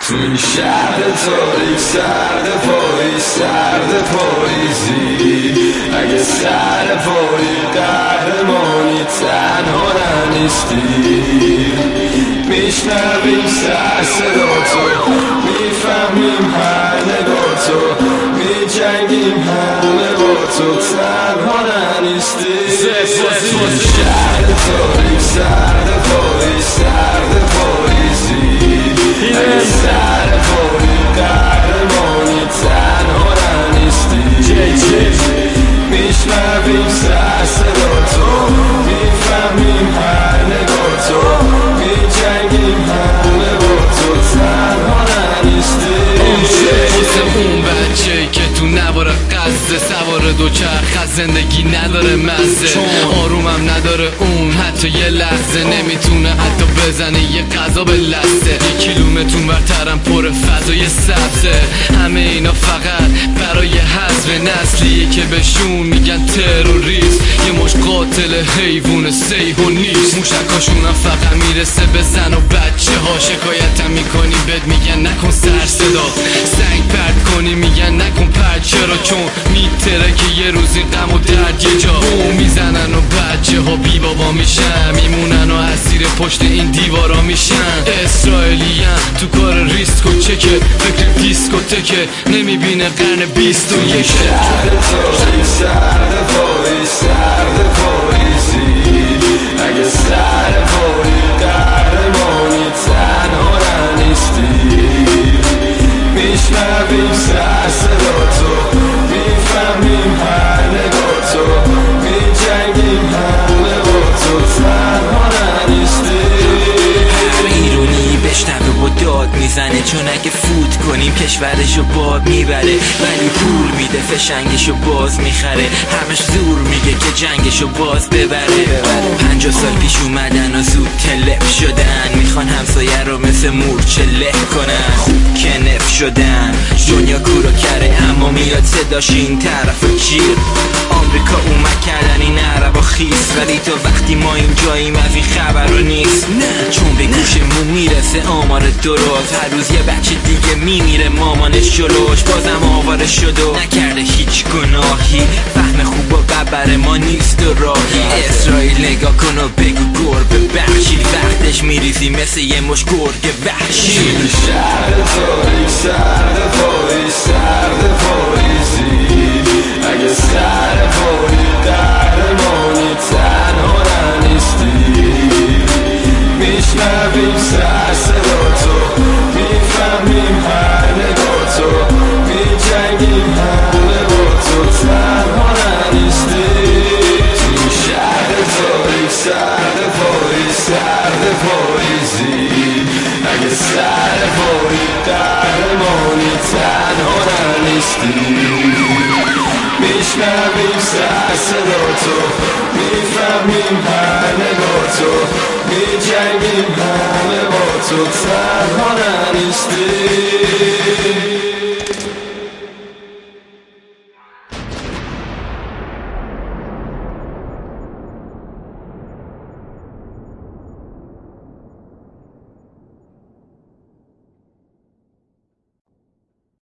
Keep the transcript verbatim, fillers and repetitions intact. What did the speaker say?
تو این شهر تاریک سرد پاییز سرد پاییزی اگه سر پایی قهرمانی تنها ننیستی میشنویم سر صدا تو میفهمیم هر نگاه تو میجنگیم همه با تو تنها ننیستی تو این شهر تاریک سرد پاییز سرد پاییزی اگه سر پایی قهرمانی تنها ننیستی میشنویم سر صدا تو میفهمیم هر نگاه تو میجنگیم همه با تو تنها ننیستی اون بچه‌ای که تو نوار قزه سوار دوچرخ از زندگی نداره مزه آرومم نداره اون حتی یه لحظه نمیتونه حتی بزنه یه غذا به لسته یه کیلومتر برترم پر فضای سبزه همه اینا فقط برای حذف نسلیه که بهشون میگن تروریست یه مش قاتل حیوان سیح و نیست موشکاشونم فقط میرسه به زن و بچه ها شکایتم میکنی بد میگن نکن سر صدا سنگ پرد کنی میگن نکن پرد چرا چون میتره که یه روزی غم و درد یه جا بوم میزنن و بچه ها بی بابا میشن میمونن و اسیر پشت این دیوارا میشن اسرائیلیان تو کار ریسک و چکه فکر دیسکوتکه نمیبینه قرن بیست و یکه شهر تاریک سرد پاییز سرد پاییزی اگه سر پایی قهرمانی تنها ننیستی میشنویم سر صدا تو میفهمیم هر نگاه تو میجنگیم همه با تو تنها ننیستی ایرونی بشنوه و داد میزنه چون اگه فوت کنیم کشورشو باد میبره ولی پول میده فشنگشو باز میخره همش زور میگه که جنگشو باز ببره پنجاه سال پیش اومدن و زود تلف شدن میخوان همسایه رو مثل مورچه له کنن خوب کنف شدن دنیا کورو کره اما میاد صداش این طرف کیر آمریکا اومد کردن این عربا خیس ولی تا وقتی ما اینجاییم از این خبر رو نیست نه چون به گوشمون میرسه آمار درست هر روز یه بچه دیگه میمیره مامانش جلوش بازم آواره شد و نکرده هیچ گناهی فهم خوب و ببر ما نیست و راهی اسرائیل نگاه کن و بگو گربه بخشی وقتش میریزی مثل یه مش گرگ وحشی شهر تاریک سرد پاییز سرد پاییزی اگه سر پایی قهرمانی تنها ننیستی میشنویم سر صدا تو میفهمیم هر نگاه تو میجنگیم همه با تو تنها ننیستی تو این شهر تاریک سرد پاییز سرد پاییزی اگه سر پایی قهرمانی تنها ننیستی میشنویم سر صدا تو میفهمیم هر نگاه تو میجنگیم همه با تو تنها ننیستی